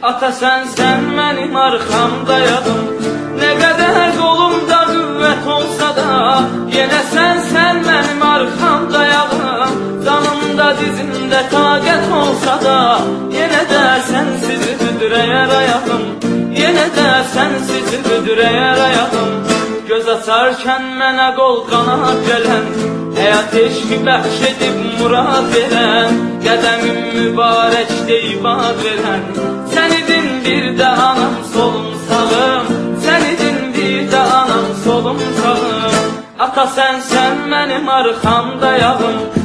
Ata sən mənim arxamdayadın. Nə qədər qolumda qüvvət olsa da, yenə sən mənim arxamdayadın. Canımda dizimdə taqət olsa da, yenə də sənsiz büdrəyər ayağım. Yenə də sənsiz büdrəyər ayağım. Göz açarkən mənə qol qanat gələn, həyat eşqi bəxş edib murad verən, qədəmim mübarək deyib ad verən. Sən idin bir də anam solum sağım, sən idin bir də anam solum sağım. Ata sən mənim arxamdayağım.